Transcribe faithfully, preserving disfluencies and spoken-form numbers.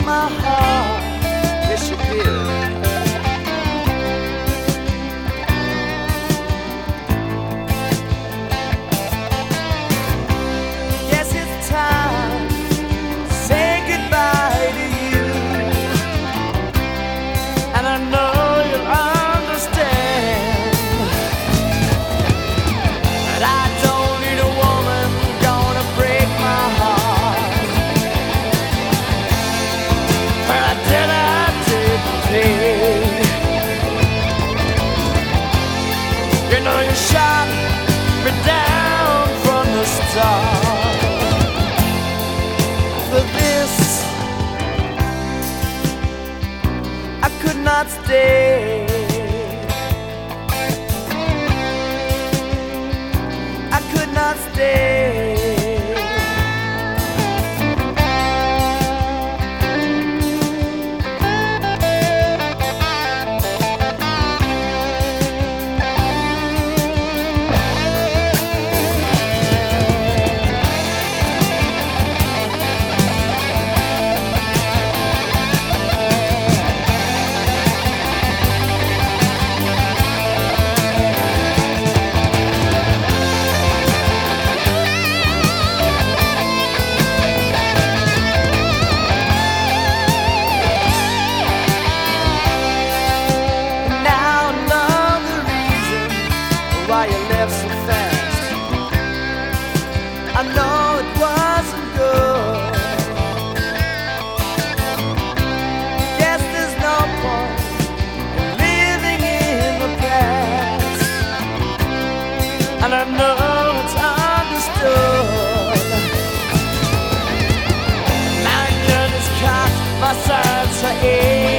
my heart. Yes, you did. Guess it's time to say goodbye to you, and I know you'll understand that I don't need a woman gonna break my heart. But I did, I did pay. You know you shot me down from the start. For this I could not stay. I could not stay. Why you left so fast? I know it wasn't good. Guess there's no point in living in the past, and I know it's understood. Now you just caught my sides for air.